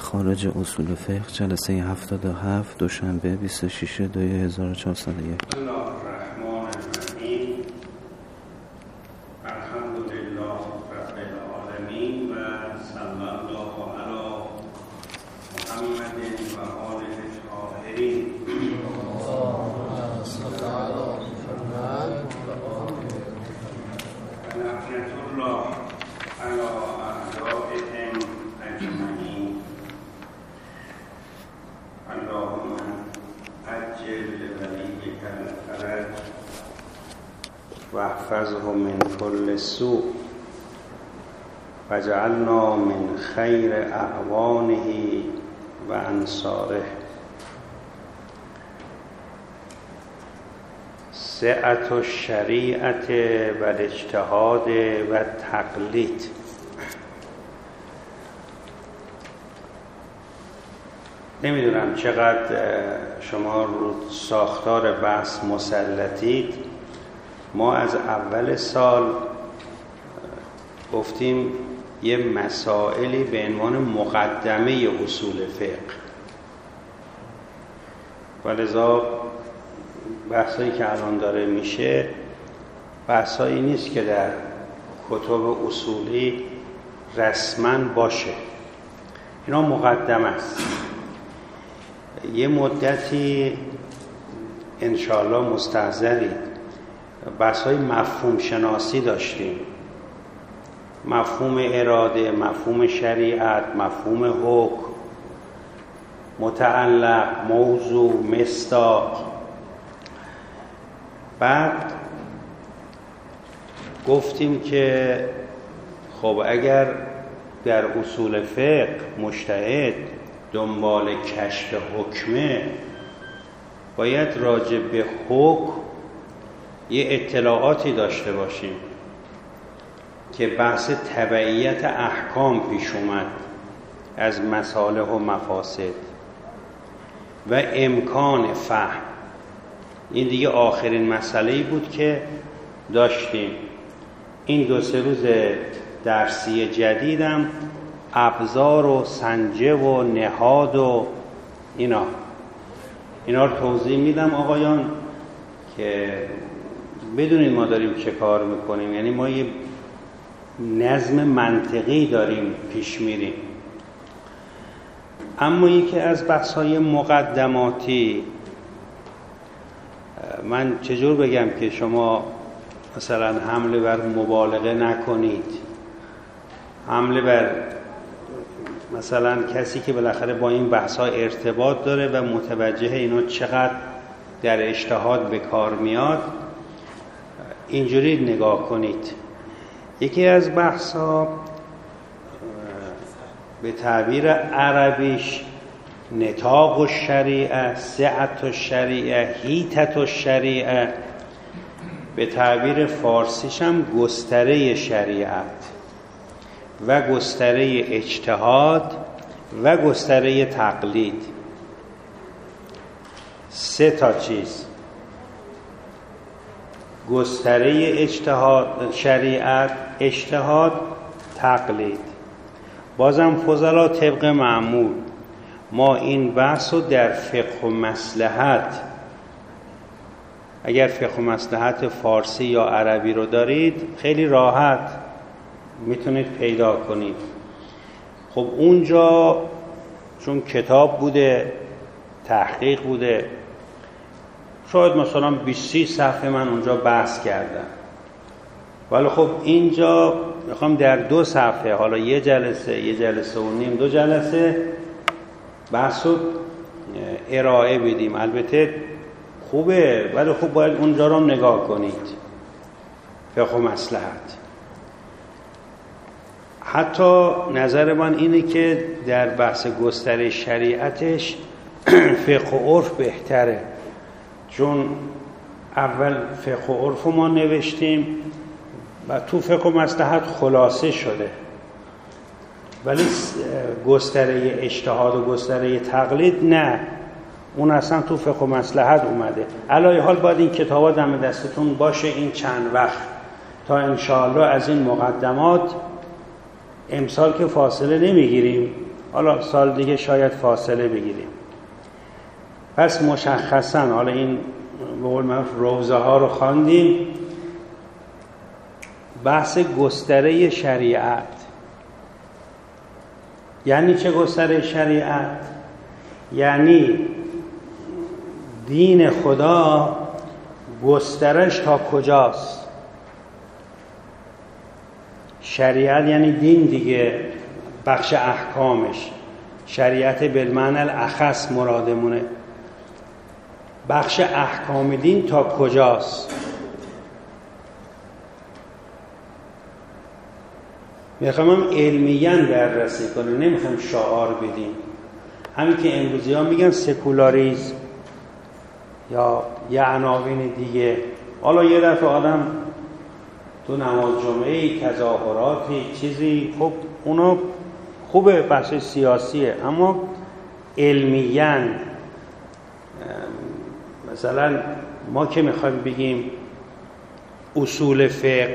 مخارج اصول فقه جلسه 77 دوشنبه 26/2/1401. واحفظه من كل سوء وجعلنا من خیر اعوانه و انصاره. سعة الشریعت و الاجتهاد و تقلید. نمیدونم چقدر شما رو ساختار بحث مسلطید. ما از اول سال گفتیم یه مسائلی به عنوان مقدمه اصول فقه، ولذا بحثایی که الان داره میشه بحثایی نیست که در کتب اصولی رسما باشه، اینا مقدمه است. یه مدتی انشاءالله مستحضرید بحث‌های مفهوم شناسی داشتیم، مفهوم اراده، مفهوم شریعت، مفهوم حکم، متعلق، موضوع، مصداق. بعد گفتیم که خب اگر در اصول فقه مجتهد دنبال کشف حکمه، باید راجع به حکم یه اطلاعاتی داشته باشیم که بحث تبعیت احکام پیش اومد از مصالح و مفاسد و امکان فهم. این دیگه آخرین مسئله‌ای بود که داشتیم. این 2-3 روز درسی جدیدم ابزار و سنجه و نهاد و اینا رو توضیح میدم آقایان که بدونید ما داریم چه کار میکنیم. یعنی ما یه نظم منطقی داریم پیش میریم. اما یکی از بحث‌های مقدماتی، من چجور بگم که شما مثلا حمله بر مبالغه نکنید، حمله بر مثلا کسی که بالاخره با این بحث‌ها ارتباط داره و متوجه اینا چقدر در اجتهاد به کار میاد، اینجوری نگاه کنید. یکی از بحث‌ها به تعبیر عربیش نطاق الشریعه، سعة الشریعه، حیطة الشریعه، به تعبیر فارسیش هم گستره شریعت و گستره اجتهاد و گستره تقلید. 3 تا چیز: گستره اجتهاد، شریعت، اجتهاد، تقلید. بازم فضلا طبق معمول ما این بحث رو در فقه و مصلحت، اگر فقه و مصلحت فارسی یا عربی رو دارید خیلی راحت میتونید پیدا کنید. خب اونجا چون کتاب بوده، تحقیق بوده، شاید مثلا 20-30 صفحه من اونجا بحث کردم، ولی خب اینجا میخوام در 2 صفحه، حالا 1 جلسه، 1 جلسه و نیم، 2 جلسه بحث رو ارائه بدیم. البته خوبه، ولی خب باید اونجا رو نگاه کنید، فقه و مصلحت. حتی نظر من اینه که در بحث گستره شریعتش فقه و عرف بهتره، چون اول فقه و عرف ما نوشتیم و تو فقه و مصلحت خلاصه شده، ولی گستره اجتهاد و گستره تقلید نه، اون اصلا تو فقه و مصلحت اومده. علایه حال باید این کتابا دم دستتون باشه این چند وقت تا انشاءالله از این مقدمات امسال که فاصله نمیگیریم، حالا سال دیگه شاید فاصله بگیریم. پس مشخصا حالا این به قول معروف روزه ها رو خواندیم. بحث گستره شریعت یعنی چه گستره شریعت؟ یعنی دین خدا گسترش تا کجاست؟ شریعت یعنی دین دیگه، بخش احکامش. شریعت بالمعنی الاخص مرادمونه. بخش احکام دین تا کجاست؟ میخوام علمیاً بررسی کنیم، نمیخوام شعار بدیم. همین که امروزی ها میگن سکولاریسم یا یه عناوین دیگه. حالا یه دفعه آدم تو نماز جمعه‌ای تظاهراتی چیزی، خب اونا خوبه، بحث سیاسیه، اما علمیاً مثلا ما که میخوایم بگیم اصول فقه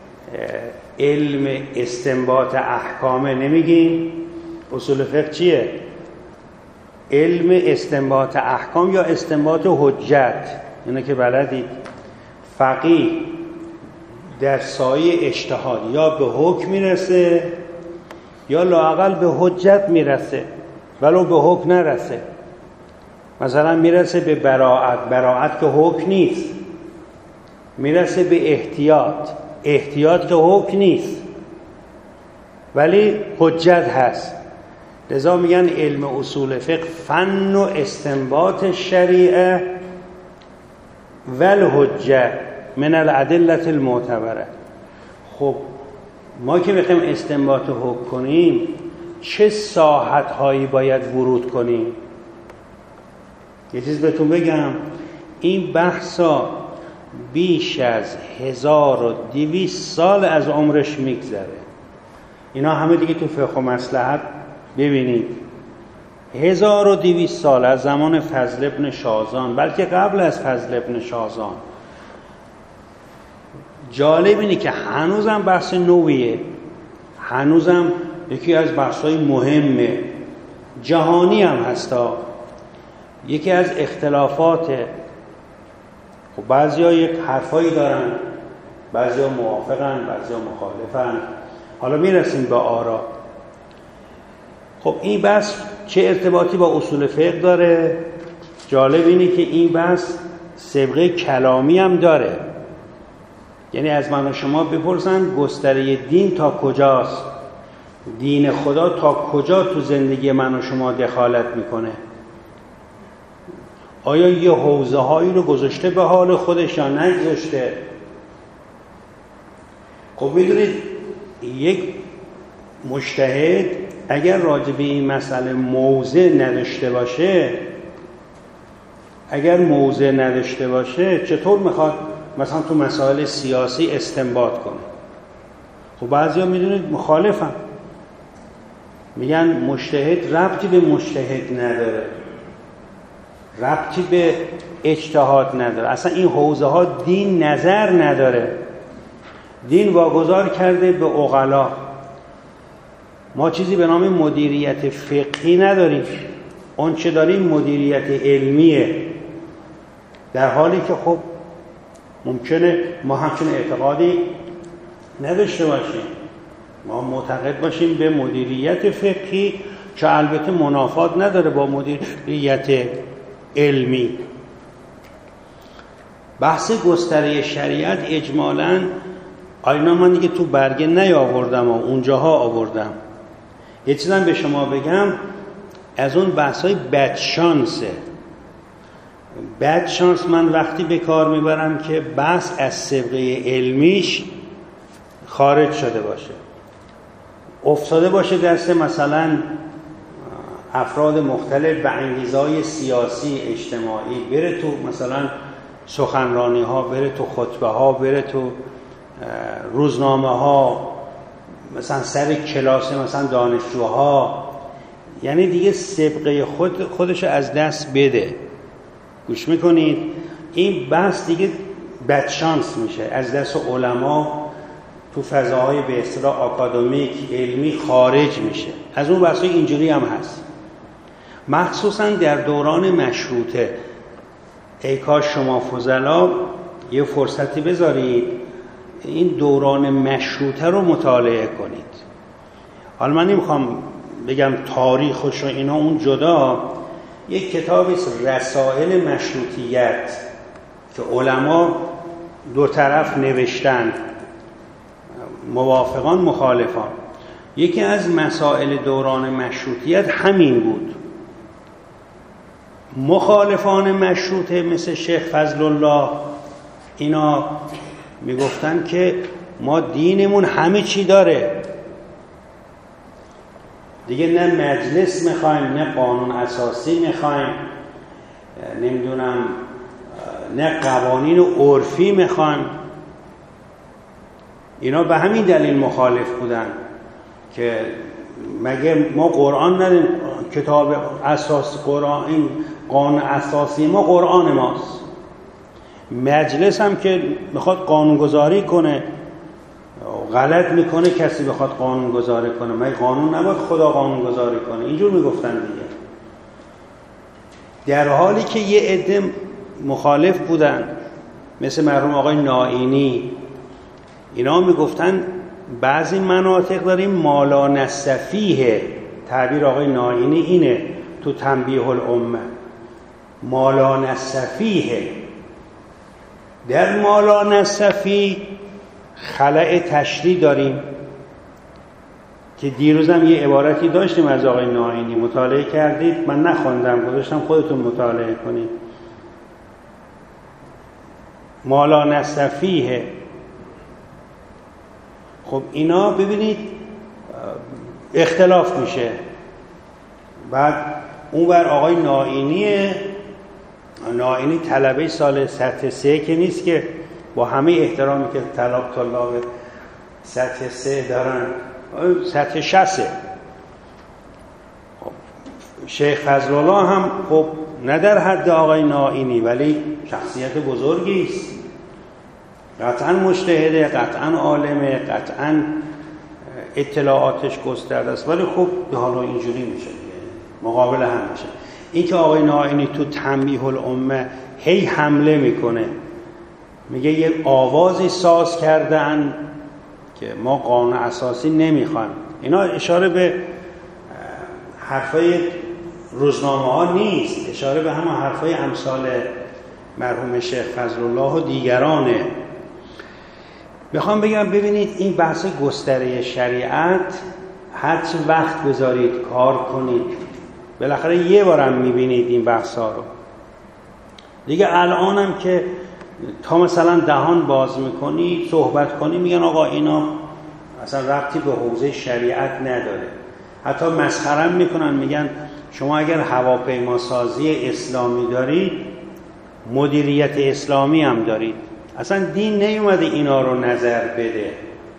علم استنباط احکامه، نمیگیم اصول فقه چیه؟ علم استنباط احکام یا استنباط حجت. اینه که بلدید. فقیه در سایه اجتهاد یا به حکم میرسه یا لااقل به حجت میرسه، ولو به حکم نرسه. مثلا میرسه به براعت که حکم نیست، میرسه به احتیاط که حکم نیست ولی حجت هست. لذا میگن علم اصول فقه فن و استنباط شریعه و الحجه من الادله المعتبره. خب ما که میخوایم استنباط حکم کنیم چه ساحت هایی باید ورود کنیم؟ یه چیز بهتون بگم، این بحثا بیش از 1200 سال از عمرش میگذره. اینا همه دیگه تو فقه و مصلحت ببینید 1200 سال از زمان فضل ابن شازان، بلکه قبل از فضل ابن شازان. جالب اینه که هنوزم بحث نویه، هنوزم یکی از بحث‌های مهمه، جهانی هم هستا. یکی از اختلافاته. خب بعضیا یک حرفایی دارن، بعضیا موافقن، بعضیا مخالفن. حالا میرسیم به آرا. خب این بحث چه ارتباطی با اصول فقه داره؟ جالب اینه که این بحث سابقه کلامی هم داره. یعنی از من و شما بپرسن گستره دین تا کجاست؟ دین خدا تا کجا تو زندگی من و شما دخالت میکنه؟ آیا یه حوزه هایی رو گذاشته به حال خودش یا نگذاشته؟ خب میدونید یک مجتهد اگر راجع به این مسئله موضع نداشته باشه چطور میخواد مثلا تو مسائل سیاسی استنباط کنه؟ خب بعضیا میدونید مخالفن، میگن مجتهد ربطی به مجتهد نداره، ربطی به اجتهاد نداره، اصلا این حوزه ها دین نظر نداره، دین واگذار کرده به عقلا. ما چیزی به نام مدیریت فقهی نداریم، اون چه داریم مدیریت علمیه، در حالی که خب ممکنه ما همچون اعتقادی نداشته باشیم، ما معتقد باشیم به مدیریت فقهی که البته منافات نداره با مدیریت علمی. بحث گستره شریعت اجمالاً آینا من دیگه تو برگه نیاوردم و اونجاها آوردم. یه چیزم به شما بگم، از اون بحث‌های بدشانسه. بدشانس من وقتی به کار میبرم که بحث از سابقه علمیش خارج شده باشه، افتاده باشه دست مثلا افراد مختلف به انگیزهای سیاسی اجتماعی، بره تو مثلا سخنرانی ها، بره تو خطبه ها، بره تو روزنامه ها، مثلا سر کلاس مثلا دانشجوها، یعنی دیگه سابقه خودش از دست بده. گوش میکنید؟ این بحث دیگه بدشانس میشه، از دست علما تو فضاهای به اصطلاح آکادمیک علمی خارج میشه. از اون بحث اینجوری هم هست، مخصوصا در دوران مشروطه. ای کاش شما فضلا یه فرصتی بذارید این دوران مشروطه رو مطالعه کنید. حالا من نمیخوام بگم تاریخش و اینا، اون جدا. یک کتابی است رسائل مشروطیت که علما دو طرف نوشتن، موافقان مخالفان. یکی از مسائل دوران مشروطیت همین بود. مخالفان مشروطه مثل شیخ فضل الله اینا میگفتن که ما دینمون همه چی داره دیگه، نه مجلس میخوایم، نه قانون اساسی میخوایم، نمیدونم نه قوانین عرفی میخوایم. اینا به همین دلیل مخالف بودن که مگه ما قرآن نداریم؟ کتاب اساس قرآن، این قانون اساسی ما قرآن ماست. مجلس هم که میخواد قانون گذاری کنه غلط میکنه، کسی بخواد قانون گذاری کنه، مگه قانون نباید خدا قانون گذاری کنه؟ اینجور میگفتن دیگه. در حالی که یه عده مخالف بودن مثل مرحوم آقای نائینی، اینا میگفتن بعضی مناطق داریم مالا نصفیه. تعبیر آقای نائینی اینه تو تنبیه الامه، مالا نصفیه. در مالا نصفی خلأ تشریع داریم که دیروزم یه عبارتی داشتیم از آقای نائینی، مطالعه کردید؟ من نخوندم، گذاشتم خودتون مطالعه کنید. مالا نصفیه. خب اینا ببینید اختلاف میشه. بعد اونور آقای نائینی طلبه سال سطح 3 که نیست، که با همه احترامی که طلاب سطح 3 دارن، سطح 60. خب شیخ فضل الله هم خب نه در حد آقای نائینی، ولی شخصیت بزرگی است، قطعا مجتهده، قطعا عالمه، قطعا اطلاعاتش گسترده است، ولی خب حالا اینجوری میشه مقابل هم میشه. این که آقای نائینی تو تنبیه الامه هی حمله میکنه، میگه یه آوازی ساز کردن که ما قانون اساسی نمیخوایم، اینا اشاره به حرفای روزنامه ها نیست، اشاره به همه حرفای امثال مرحوم شیخ فضل الله و دیگرانه. میخوام بگم ببینید این بحث گستره شریعت هر چه وقت بذارید کار کنید، بالاخره یه بارم میبینید این بحثا رو دیگه. الانم که تا مثلا دهان باز میکنی صحبت کنی میگن آقا اینا اصلا ربطی به حوزه شریعت نداره. حتی مسخرم میکنن، میگن شما اگر هواپیما سازی اسلامی دارید مدیریت اسلامی هم دارید. اصلا دین نیومده اینا رو نظر بده.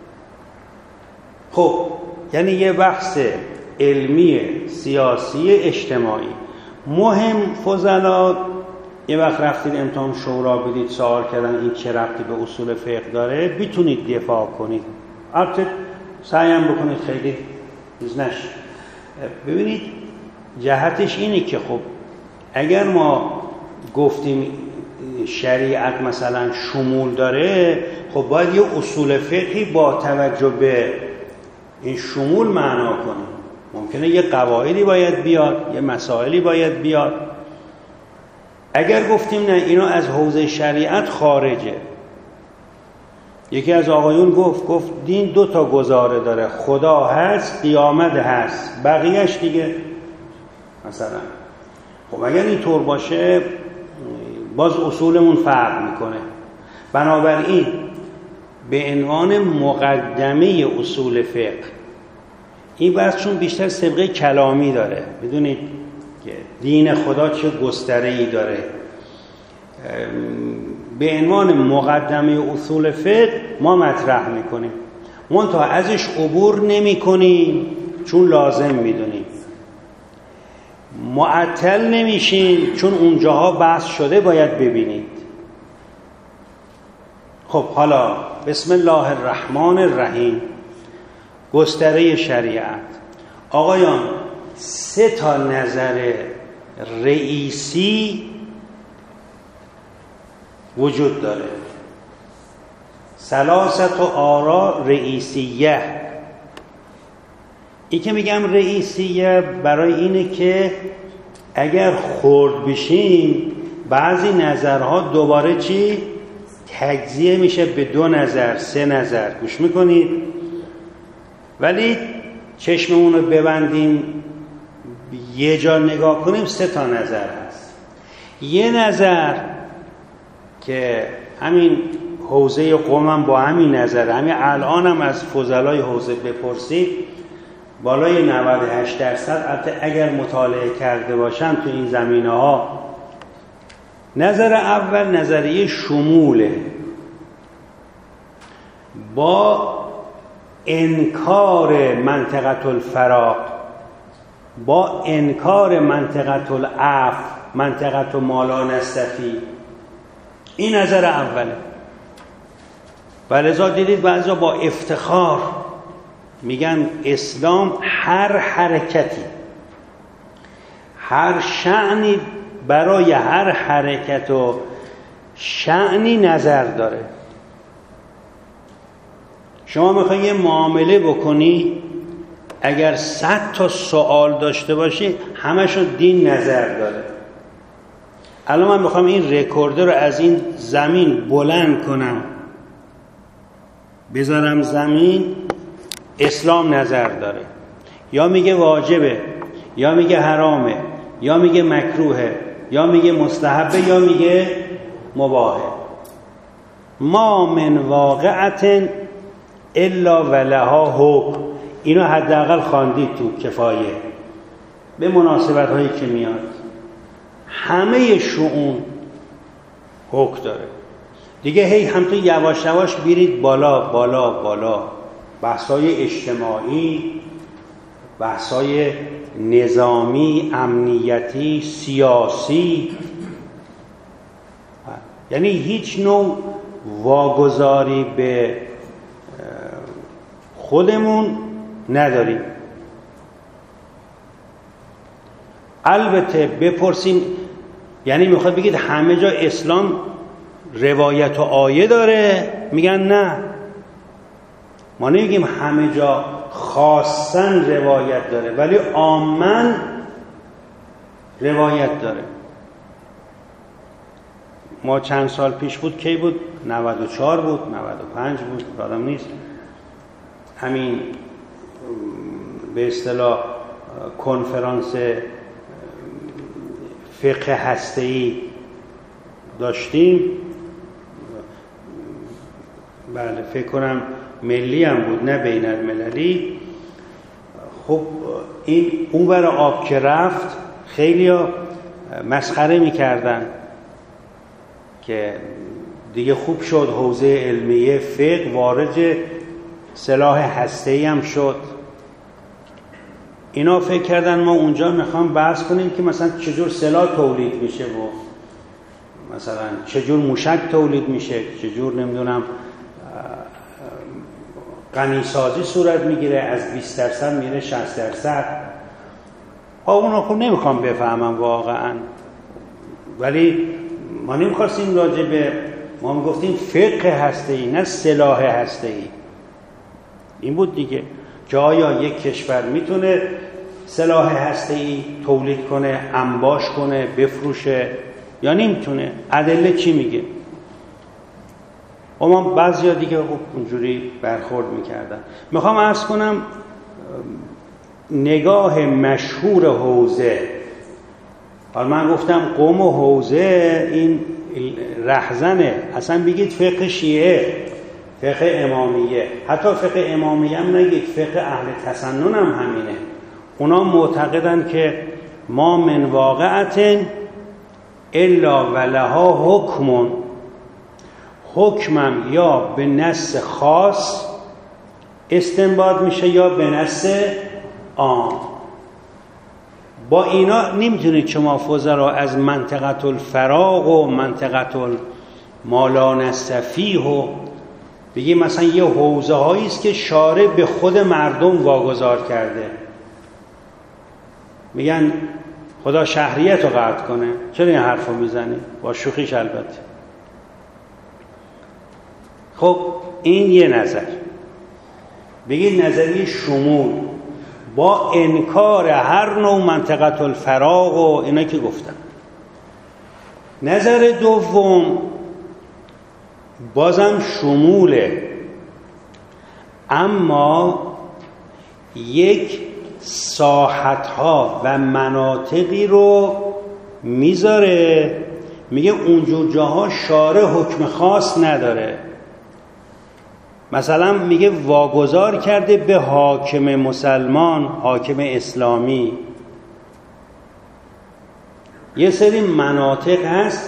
خب یعنی یه بحث علمی، سیاسی، اجتماعی مهم. فضلا یه وقت رفتید امتحان شورا بدید، سوال کردن این چه ربطی به اصول فقه داره، میتونید دفاع کنید، البته سعیم بکنید خیلی چیز نشه. ببینید جهتش اینه که خب اگر ما گفتیم شریعت مثلا شمول داره، خب باید یه اصول فقهی با توجه به این شمول معنا کنیم. ممکنه یه قواعدی باید بیاد، یه مسائلی باید بیاد. اگر گفتیم نه اینا از حوزه شریعت خارجه، یکی از آقایون گفت دین 2 تا گزاره داره، خدا هست، قیامت هست، بقیهش دیگه مثلا. خب اگر اینطور باشه باز اصولمون فرق میکنه. بنابراین به عنوان مقدمه اصول فقه این بحث چون بیشتر سابقه کلامی داره، بدونید که دین خدا چه گستره‌ای داره، به عنوان مقدمه اصول فقه ما مطرح میکنیم، منتها ازش عبور نمی کنیم چون لازم میدونیم، معطل نمیشیم چون اونجاها بحث شده باید ببینید. خب حالا بسم الله الرحمن الرحیم، گستره شریعت. آقایان 3 تا نظر رئیسی وجود داره. 3 آراء رئیسیه. این که میگم رئیسیه برای اینه که اگر خرد بشیم بعضی نظرها دوباره تجزیه میشه به 2 نظر 3 نظر. گوش میکنید؟ ولی چشممون رو ببندیم یه جا نگاه کنیم 3 تا نظر هست. یه نظر که همین حوزه قومم با همین نظر، همین الانم از فضلای حوزه بپرسید بالای 98% البته اگر مطالعه کرده باشن تو این زمینه ها. نظر اول نظریه شموله با انکار منطقه الفراغ، با انکار منطقه العفو، منطقه ما لا نستفی. این نظر اوله. و لذا دیدید بعضا با افتخار میگن اسلام هر حرکتی، هر شأنی برای هر حرکت و شأنی نظر داره. شما میخوای یه معامله بکنی، اگر 100 تا سوال داشته باشی همشون دین نظر داره. الان من میخوام این رکورده رو از این زمین بلند کنم بذارم زمین، اسلام نظر داره. یا میگه واجبه، یا میگه حرامه، یا میگه مکروهه، یا میگه مستحبه، یا میگه مباحه. ما من واقعت الا ولها حکم. اینو حداقل خواندید تو کفایه به مناسبت هایی که میاد. همه شؤون حکم داره دیگه. هی همطور یواش یواش بیرید بالا بالا بالا. بحثای اجتماعی، بحثای نظامی، امنیتی، سیاسی، یعنی هیچ نوع واگذاری به خودمون نداریم. البته بپرسیم، یعنی میخواد بگید همه جا اسلام روایت و آیه داره؟ میگن نه. ما نمیگیم همه جا خاصا روایت داره ولی عاماً روایت داره. ما چند سال پیش بود، کی بود؟ 94 بود، 95 بود، یادم نیست. همین به اصطلاح کنفرانس فقه هسته‌ای داشتیم. بله فکر کنم ملی هم بود نه بین المللی. خب این اونور آب که رفت خیلی ها مسخره میکردن که دیگه خوب شد حوزه علمیه فقه وارد سلاح هسته‌ای هم شد. اینا فکر کردن ما اونجا میخوام بحث کنیم که مثلا چجور سلاح تولید میشه و مثلا چجور موشک تولید میشه، چجور نمیدونم غنیسازی صورت میگیره، از 20% میره 60%. اونا خب نمیخوام بفهمم واقعا، ولی ما نمیخواستیم راجع به، ما میگفتیم فقه هسته‌ای نه سلاح هسته‌ای. این بود دیگه که آیا یک کشور میتونه سلاح هسته‌ای تولید کنه، انباش کنه، بفروشه یا نمیتونه؟ ادله چی میگه؟ اما بعضیا دیگه اونجوری برخورد میکردن. میخوام عرض کنم نگاه مشهور حوزه، حالا من گفتم قوم و حوزه این رهزنه، اصلا بگید فقه شیعه، فقه امامیه، حتی فقه امامیه هم نگید، فقه اهل تسنن هم همینه. اونا معتقدن که ما من واقعت الا ولها حکمون، حکمم یا به نص خاص استنباط میشه یا به نص عام. با اینا نمیتونید شما فضلا از منطقه الفراغ و منطقه ما لا نستفیه و بگیم مثلا یه حوزه هایی است که شارع به خود مردم واگذار کرده. میگن خدا شهریت رو قطع کنه. چرا این حرف رو میزنی؟ با شوخیش البته. خب این یه نظر. بگید نظریه شمول با انکار هر نوع منطقه الفراغ و اینا که گفتم. نظر دوم بازم شموله، اما یک ساحتها و مناطقی رو میذاره، میگه اونجور جاها شارع حکم خاص نداره. مثلا میگه واگذار کرده به حاکم مسلمان، حاکم اسلامی. یه سری مناطق هست،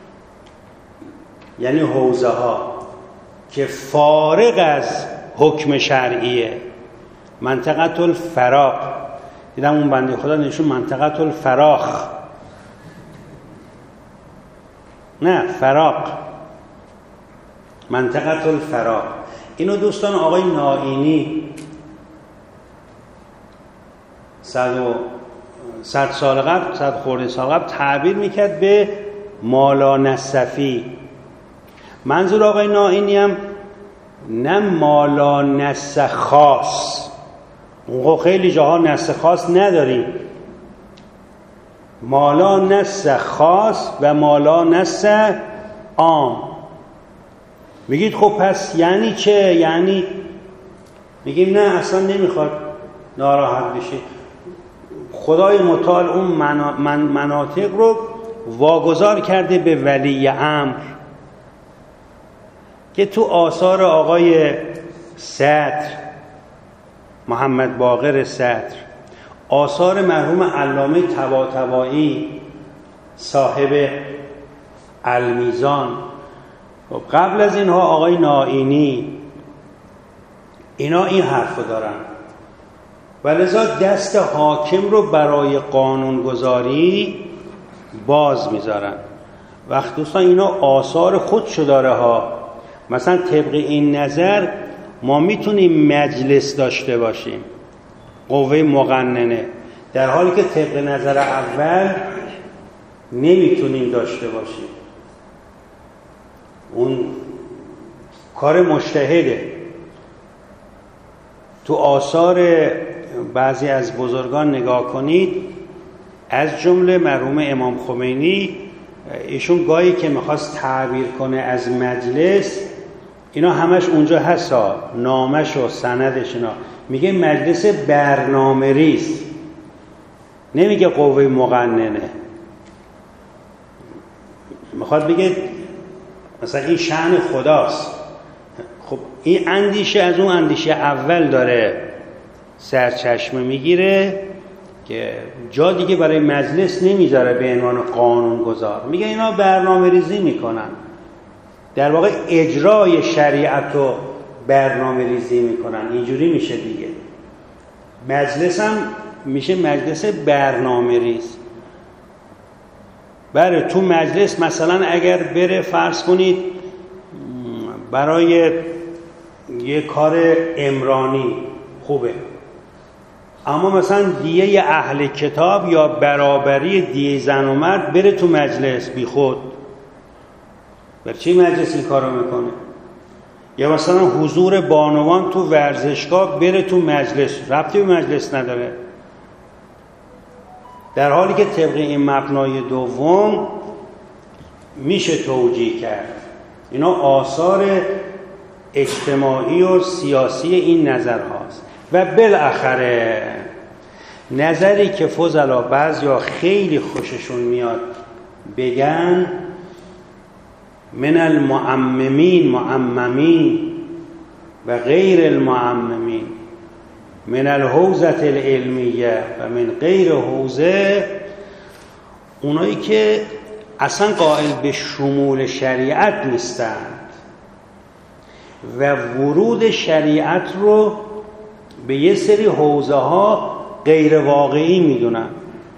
یعنی حوزه ها که فارغ از حکم شرعیه. منطقه الفراغ، دیدم اون بنده خدا نشون منطقه الفراخ، نه فراغ، منطقه الفراغ. اینو دوستان آقای نائینی 100 سال قبل، 100 خورده سال قبل تعبیر میکرد به مالا نصفی. منظور آقای نائینی هم نه مالا نص خاص، اون خیلی جاها نص خاص نداریم. مالا نص خاص و مالا نص عام. میگید خب پس یعنی چه؟ یعنی میگیم نه اصلا نمیخواد ناراحت بشید. خدای متعال اون مناطق رو واگذار کرده به ولی امر که تو آثار آقای صدر، محمد باقر صدر، آثار مرحوم علامه طباطبایی صاحب المیزان، قبل از اینها آقای نائینی، اینا این حرف دارن و لذا دست حاکم رو برای قانونگذاری باز میذارن. وقت دوستان اینا آثار خودشو داره ها. مثلا طبق این نظر ما میتونیم مجلس داشته باشیم، قوه مقننه، در حالی که طبق نظر اول نمیتونیم داشته باشیم. اون کار مجتهده. تو آثار بعضی از بزرگان نگاه کنید، از جمله مرحوم امام خمینی، ایشون گاهی که میخواست تعبیر کنه از مجلس، اینا همش اونجا هست، نامش و سندش، اینا میگه مجلس برنامه ریز، نمیگه قوه مقننه. میخواد بگه مثلا این شأن خداست. خب این اندیشه از اون اندیشه اول داره سرچشمه میگیره که جا دیگه برای مجلس نمیذاره به عنوان قانون گذار. میگه اینا برنامه ریزی میکنن، در واقع اجرای شریعت رو برنامه ریزی میکنن. اینجوری میشه دیگه. مجلس هم میشه مجلس برنامه ریز. بله تو مجلس مثلا اگر بره فرض کنید برای یه کار عمرانی خوبه، اما مثلا دیه اهل کتاب یا برابری دیه زن و مرد بره تو مجلس بی خود، برای چی مجلس این کارو میکنه؟ یا مثلا حضور بانوان تو ورزشگاه بره تو مجلس، ربطی به مجلس نداره. در حالی که طبق این مبنای دوم میشه توجیه کرد. اینا آثار اجتماعی و سیاسی این نظر هاست. و بالاخره نظری که فضلا بعضیا خیلی خوششون میاد بگن، من المعممین، معممین و غیر المعممین، من الحوزه العلمیه و من غیر حوزه، اونایی که اصلا قائل به شمول شریعت نیستند و ورود شریعت رو به یه سری حوزه ها غیر واقعی میدونن.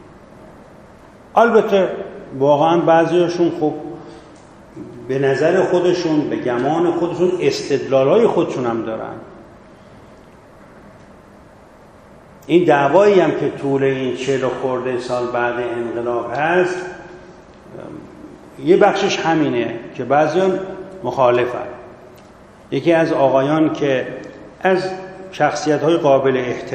البته واقعا بعضیاشون خب به نظر خودشون، به گمان خودشون استدلالای خودشون هم دارن. این دعوایی هم که طول این 40 خورده سال بعد انقلاب هست، یه بخشش همینه که بعضیان مخالفن. یکی از آقایان که از شخصیت‌های قابل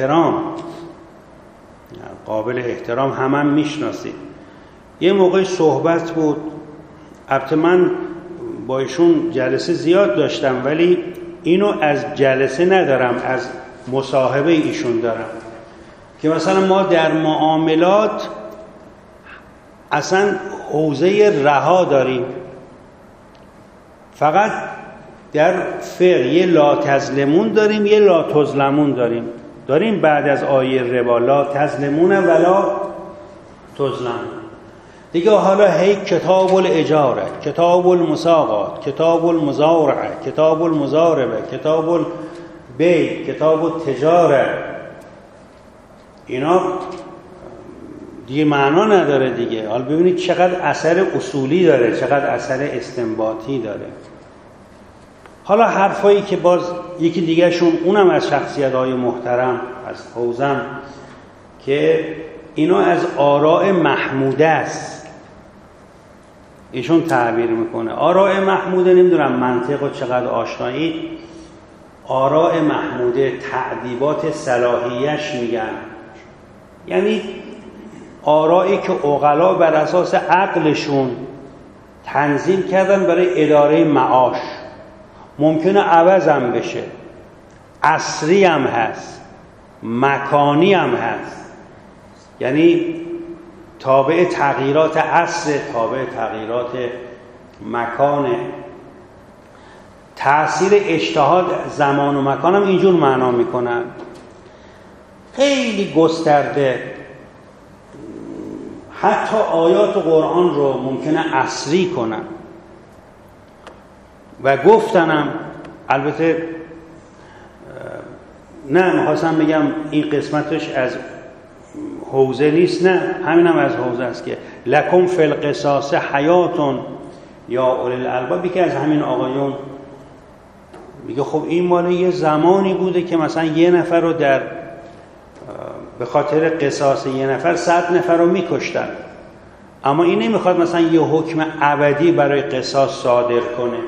احترام هم میشناسید، یه موقع صحبت بود، البته من با ایشون جلسه زیاد داشتم ولی اینو از جلسه ندارم، از مصاحبه ایشون دارم، که مثلا ما در معاملات اصلا حوزه رها داریم، فقط در فقه یه لا تظلمون داریم، یه لا تظلمون داریم بعد از آیه ربا لا تظلمون ولا تظلمون. دیگه حالا هی کتاب الاجاره، کتاب المساقات، کتاب المزارعه، کتاب المزاربه، کتاب البیع، کتاب التجاره، اینا دیگه معنا نداره دیگه. حالا ببینید چقدر اثر اصولی داره، چقدر اثر استنباطی داره. حالا حرفایی که باز یکی دیگه شون، اونم از شخصیت‌های محترم از حوزم، که اینا از آراء محموده است، ایشون تعبیر میکنه. آراء محموده، نمیدونم منطق و چقدر آشنایی، آراء محموده تأدیبات صلاحیش میگن، یعنی آرایی که عقلا بر اساس عقلشون تنظیم کردن برای اداره معاش. ممکنه عوض هم بشه، عصری هم هست، مکانی هم هست، یعنی تابع تغییرات عصر، تابع تغییرات مکانه. تأثیر اجتهاد زمان و مکان هم اینجور معنا میکنن، خیلی گسترده. حتی آیات قرآن رو ممکنه عصری کنن و گفتنم، البته نه میخواستم بگم این قسمتش از حوزه نیست، نه همینم از حوزه است که لکم فی القصاص حیاتون یا اولی الالباب. که از همین آقایون میگه خب این مال یه زمانی بوده که مثلا یه نفر رو به خاطر قصاص یه نفر 100 نفر رو میکشتن، اما این نمیخواد مثلا یه حکم ابدی برای قصاص صادر کنه.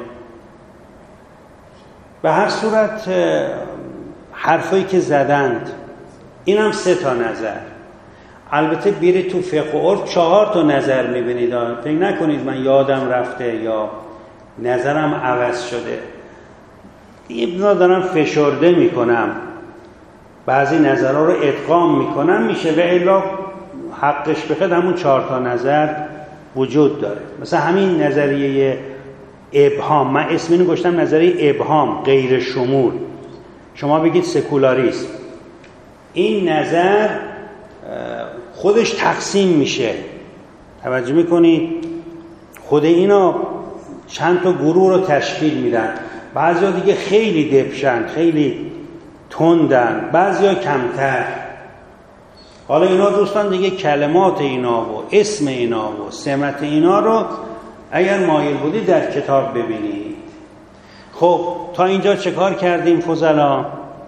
به هر صورت حرفایی که زدند، این هم 3 تا نظر. البته بیرید تو فقه و عرف 4 تا نظر میبینید، فکر نکنید من یادم رفته یا نظرم عوض شده. دیگه دارم فشرده میکنم، بعضی نظرها رو ادغام میکنم میشه، و الا حقش بخواد همون 4 تا نظر وجود داره. مثلا همین نظریه ابهام، من اسم اینو گذاشتم نظریه ابهام، غیر شمول، شما بگید سکولاریسم. این نظر خودش تقسیم میشه، توجه میکنید؟ خود اینا چند تا گروه رو تشکیل میدن. بعضیا دیگه خیلی دبشن، خیلی تندن، بعضیا کمتر. حالا اینا دوستان دیگه کلمات اینا و اسم اینا و سمت اینا رو اگر مایل بودید در کتاب ببینید. خب تا اینجا چه کار کردیم فضلا؟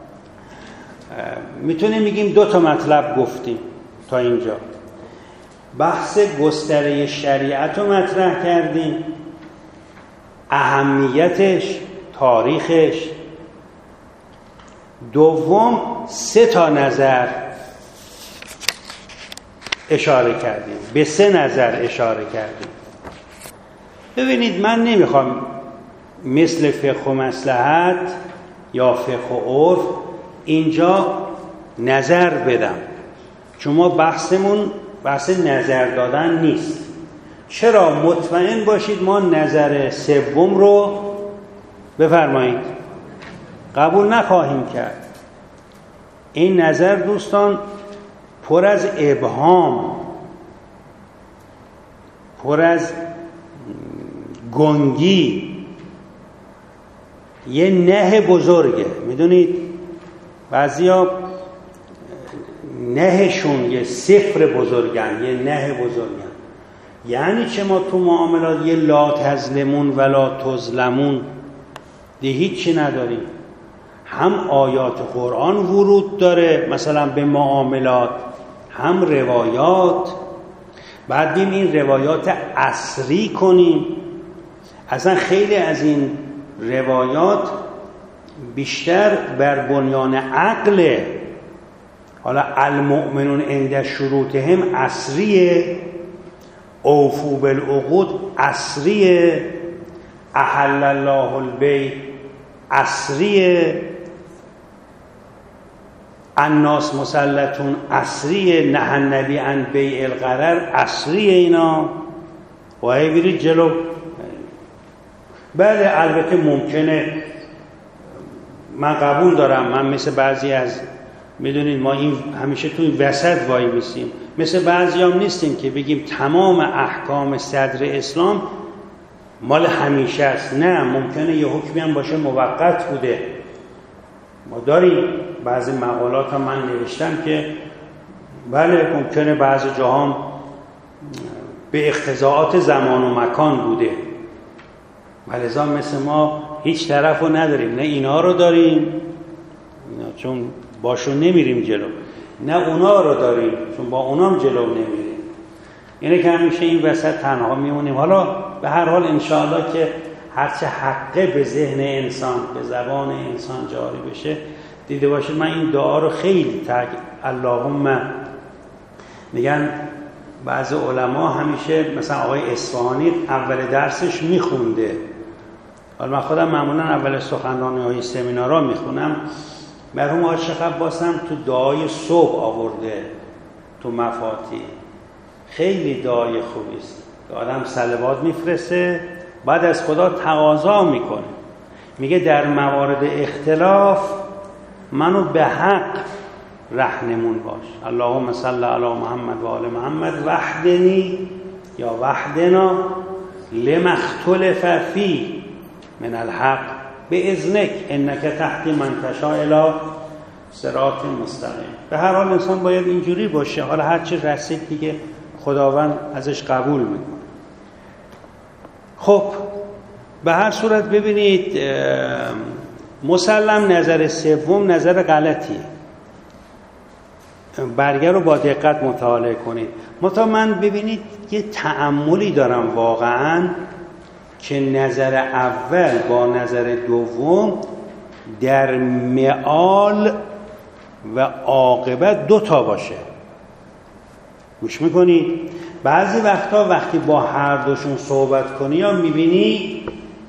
میتونیم بگیم 2 تا مطلب گفتیم تا اینجا. بحث گستره شریعت رو مطرح کردیم، اهمیتش، تاریخش. دوم 3 تا نظر اشاره کردیم، به 3 نظر اشاره کردیم. ببینید من نمیخوام مثل فقه و مصلحت یا فقه و عرف اینجا نظر بدم، چون ما بحثمون بحث نظر دادن نیست. چرا؟ مطمئن باشید ما نظر سوم رو بفرمایید قبول نخواهیم کرد. این نظر دوستان پر از ابهام، پر از گنگی، یه نه بزرگه. میدونید بعضیا نهشون یه 0 بزرگن، یه نه بزرگن. یعنی چه؟ ما تو معاملات یه لا تظلمون ولا تظلمون دیگه هیچی نداریم. هم آیات قرآن ورود داره مثلا به معاملات، هم روایات. بعد بیم این روایات عصری کنیم. اصلا خیلی از این روایات بیشتر بر بنیان عقله. حالا المؤمنون عند شروطهم عصریه، اوفوا بالعقود عصریه، احل الله البیع عصریه، الناس مسلطون عصریه، نهی النبی عن بیع الغرر عصریه. اینا و هی برید جلو. بله البته ممکنه، من قبول دارم، من مثل بعضی از، میدونید ما این همیشه توی وسط وای میسیم، مثل بعضی هم نیستیم که بگیم تمام احکام صدر اسلام مال همیشه است. نه، ممکنه یه حکمی هم باشه موقت بوده. ما داریم بعضی مقالات هم من نوشتم که بله ممکنه بعضی جاها به اقتضاعات زمان و مکان بوده. ولذا مثل ما هیچ طرف رو نداریم، نه اینا رو داریم چون باشون نمیریم جلو، نه اونا رو داریم چون با اونام جلو نمیریم. یعنی که همیشه این وسط تنها میمونیم. حالا به هر حال انشاءالله که هرچه حقه به ذهن انسان، به زبان انسان جاری بشه دیده باشید. من این دعا رو خیلی اللهم، میگن بعضی علما همیشه، مثلا آقای اصفهانی اول درسش میخونده. حالا من خودم معمولا اول سخنرانی‌های سمینارها میخونم. مرحوم آقای شیخ عباس هم تو دعای صبح آورده تو مفاتیح. خیلی دعای خوبی است که آدم صلوات میفرسته، بعد از خدا تقاضا میکنه، میگه در موارد اختلاف منو به حق رهنمون باش. اللهم صل علی محمد و آل محمد وحدنی یا وحدنا لما اختلف فی من الحق باذنک انک تهدی من تشاء الی صراط مستقیم. به هر حال انسان باید اینجوری باشه. حالا هر چی رسید دیگه خداوند ازش قبول میکنه. خب به هر صورت ببینید، مسلم نظر سوم نظر غلطیه. برگه رو با دقت مطالعه کنید. من ببینید یه تأملی دارم واقعاً که نظر اول با نظر دوم در مآل و عاقبت دوتا باشه. گوش میکنی؟ بعضی وقتا وقتی با هر دوشون صحبت کنی یا میبینی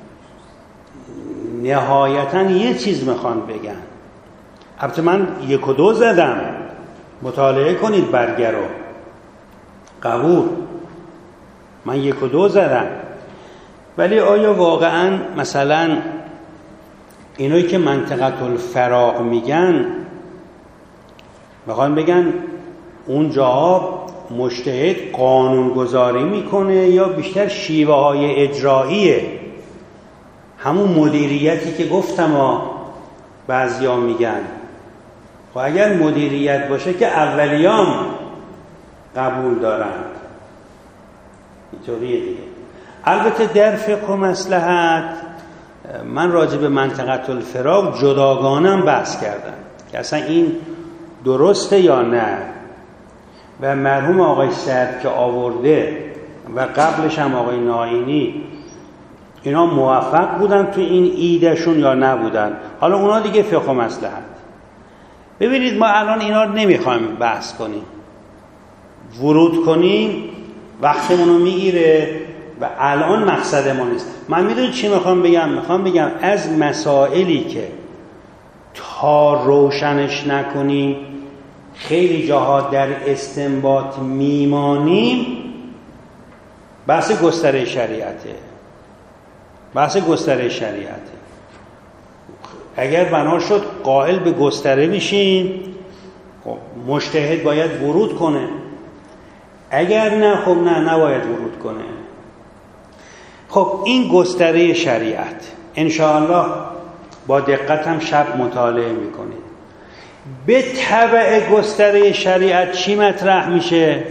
نهایتاً یه چیز میخوان بگن. البته من 1 و 2 زدم، مطالعه کنید برگه رو، قبول، من 1 و 2 زدم. ولی آیا واقعاً مثلا اینایی که منطقه الفراغ میگن میخوان بگن اون جاها مجتهد قانونگذاری میکنه یا بیشتر شیوه های اجراییه؟ همون مدیریتی که گفتم بعضیا میگن. و اگر مدیریت باشه که اولیام قبول دارن، اینطوریه دیگه. البته در فقه و مصلحت من راجع به منطقه الفراغ جداگانه بحث کردم که اصلا این درسته یا نه. و مرحوم آقای سعد که آورده و قبلش هم آقای ناینی، اینا موفق بودن تو این ایدهشون یا نبودن؟ حالا اونا دیگه فقه و مصلحت. ببینید ما الان اینا رو نمیخوایم بحث کنیم، ورود کنیم وقتمونو میگیره و الان مقصد ما نیست. من میدونید چی میخوام بگم از مسائلی که تا روشنش نکنیم خیلی جاها در استنباط میمانیم، بحث گستره شریعته. اگر بنا شد قائل به گستره میشیم، مجتهد باید ورود کنه. اگر نه، خب نه نباید ورود کنه. خب این گستره شریعت انشاءالله با دقت هم شب مطالعه میکنید. به تبع گستره شریعت چی مطرح میشه؟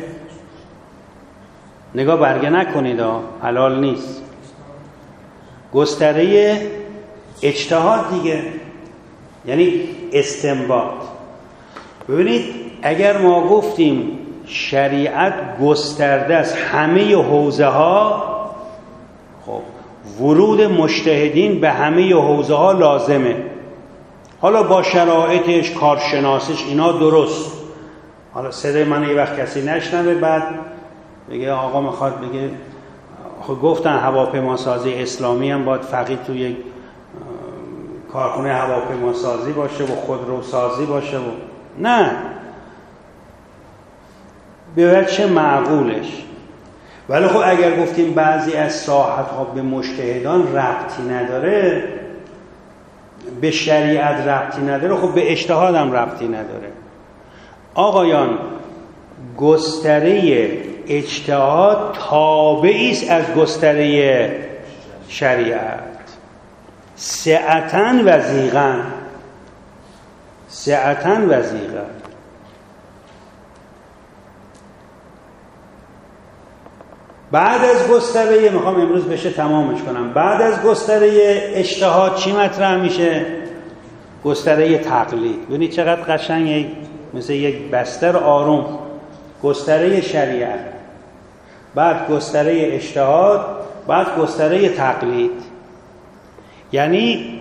نگاه برگه نکنید، حلال نیست. گستره اجتهاد دیگه. یعنی استنباط. ببینید اگر ما گفتیم شریعت گسترده است همه حوزه ها، خب ورود مجتهدین به همه حوزه ها لازمه، حالا با شرایطش، کارشناسش، اینا درست. حالا صدای من یه وقت کسی نشنوه بعد بگه آقا میخواد بگه خب گفتن هواپیماسازی اسلامی هم باید فقط توی یک کارخونه هواپیماسازی باشه و خودروسازی باشه و نه، به وجه معقولش. ولی خب اگر گفتیم بعضی از ساحت‌ها به مجتهدان ربطی نداره، به شریعت ربطی نداره، خب به اجتهاد هم ربطی نداره. آقایان گستره اجتهاد تابعی است از گستره شریعت، سعتاً و ضیقاً، سعتاً و ضیقاً. بعد از گستره، میخوام امروز بشه تمامش کنم، بعد از گستره اجتهاد چی مطرح میشه؟ گستره تقلید. ببینید چقدر قشنگه، مثل یک بستر آروم. گستره شریعت، بعد گستره اجتهاد، بعد گستره تقلید. یعنی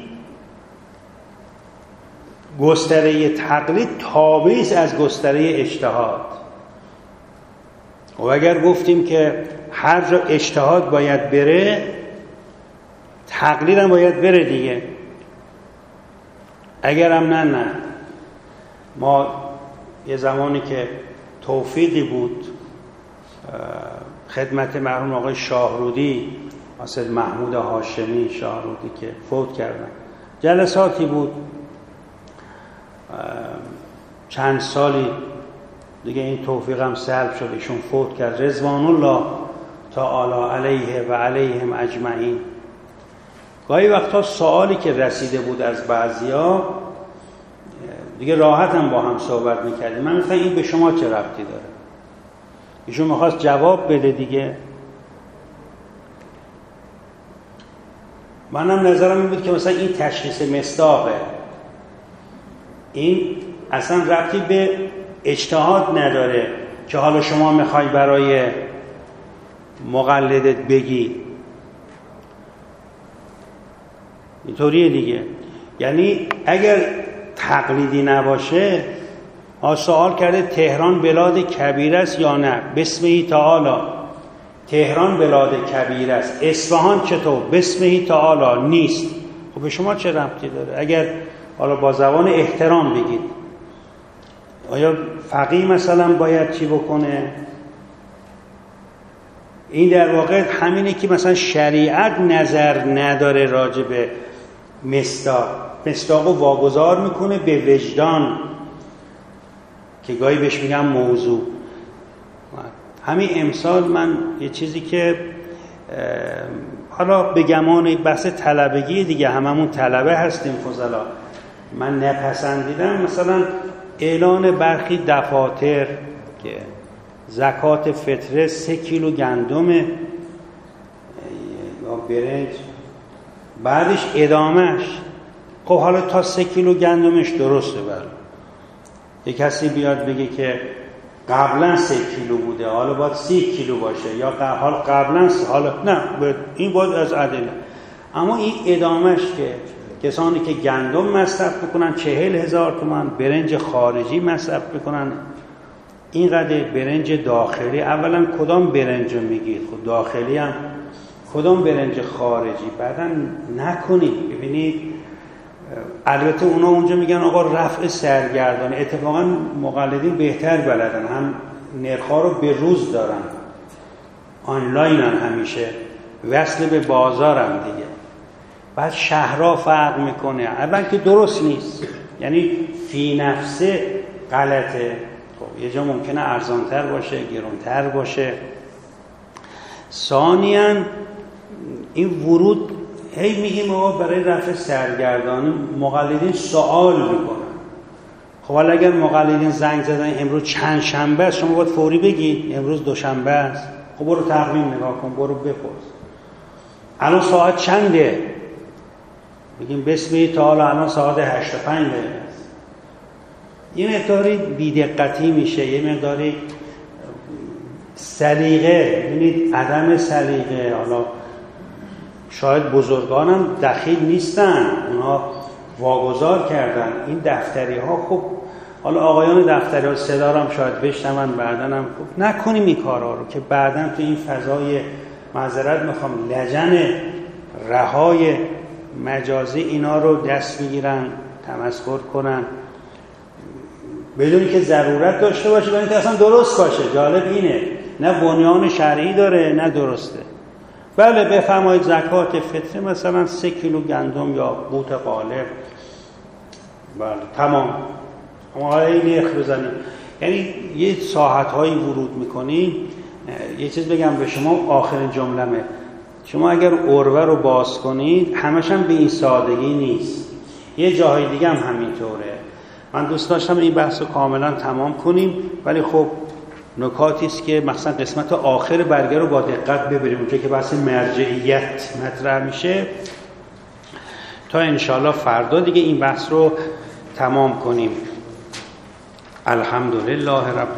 گستره تقلید تابعی است از گستره اجتهاد. و اگر گفتیم که هر جا اجتهاد باید بره، تقلید هم باید بره دیگه. اگر هم نه ما یه زمانی که توفیقی بود خدمت مرحوم آقای شاهرودی، حاصل محمود هاشمی شاهرودی که فوت کردن، جلساتی بود چند سالی دیگه این توفیقم سلب شد، ایشون فوت کرد رضوان الله تعالی علیه و علیهم اجمعین. گاهی وقتا سوالی که رسیده بود از بعضیا دیگه راحت هم با هم صحبت میکردیم. من گفتم این به شما چه ربطی داره؟ ایشون میخواست جواب بده دیگه. منم نظرم این بود که مثلا این تشخیص مصداقه، این اصلا ربطی به اجتهاد نداره که حالا شما میخوای برای مقلدت بگی. اینطوریه دیگه. یعنی اگر تقلیدی نباشه، سوال کرده تهران بلاد کبیر است یا نه؟ بسمه تعالی تهران بلاد کبیر است. اصفهان چطور؟ بسمه تعالی نیست. خب به شما چه ربطی داره؟ اگر حالا با زبان احترام بگید، آیا فقیه مثلا باید چی بکنه؟ این در واقع همینه که مثلا شریعت نظر نداره راجع به مصداقو واگذار میکنه به وجدان که گاهی بهش میگم موضوع. همین امسال من یه چیزی که حالا به گمان بحث طلبگی دیگه، هممون طلبه هستیم فضلا، من نپسندیدم مثلا اعلان برخی دفاتر که زکات فطره 3 کیلو گندم یا برنج، بعدش ادامهش. خب حالا تا 3 کیلو گندمش درسته، یک کسی بیاد بگه که قبلا 3 کیلو بوده حالا باید 30 کیلو باشه، یا حالا قبلا حالا نه، این باید از عدله. اما این ادامهش که کسانی که گندم مصرف میکنن 40,000 تومان، برنج خارجی مصرف میکنن اینقدر، برنج داخلی. اولا کدام برنج رو میگید؟ خود داخلی هم کدام برنج خارجی؟ بعدا نکنید. ببینید البته اونا اونجا میگن آقا رفع سرگردانی، اتفاقا مقلدین بهتر بلدن، هم نرخ‌ها رو به روز دارن، آنلاین هم همیشه وصل به بازارم دیگه. بعد شهرها فرق میکنه، اول که درست نیست، یعنی فی نفسه غلطه. خب یه جا ممکنه ارزانتر باشه، گرانتر باشه. ثانیاً این ورود، هی میگیم آقا برای رفع سرگردانی مقلدین سوال میکنن. خب حالا اگر مقلدین زنگ زدن امروز چند شنبه است، شما باید فوری بگید امروز دوشنبه است. خب برو تقویم نگاه کن، برو بپرس الان ساعت چنده، بگیم بسم تعالی الان ساعت 85 دقیقه است. یه مقداری بی‌دقتی میشه، یه مقداری سلیقه، ببینید عدم سلیقه. حالا شاید بزرگانم دخیل نیستن، اونا واگذار کردن این دفتری ها. خب حالا آقایان دفتری ها صدا هم شاید بشنون بعدن هم خب نکنیم این کارها رو که بعدن تو این فضای معذرت میخوام لجن رهای مجازی اینا رو دست میگیرن تمسخر کنن بدون که ضرورت داشته باشه، بدون که اصلا درست باشه. جالب اینه نه بنیان شرعی داره نه درسته. بله بفرمایید زکات فطر مثلا 3 کیلو گندم یا قوت قالب، بله تمام، اما خیلی نرخ بزنید. یعنی یه ساعت‌هایی ورود می‌کنی. یه چیز بگم به شما، آخرین جمله‌مه، شما اگر عروه رو باز کنید همش هم به این سادگی نیست، یه جاهای دیگه هم همینطوره. من دوست داشتم این بحث رو کاملا تمام کنیم، ولی خب نکاتی است که مثلا قسمت آخر برگه رو با دقت ببریم، اونجا که بحث مرجعیت مطرح میشه، تا انشالله فردا دیگه این بحث رو تمام کنیم. الحمدلله رب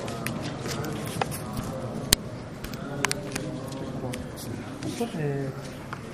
العالمین.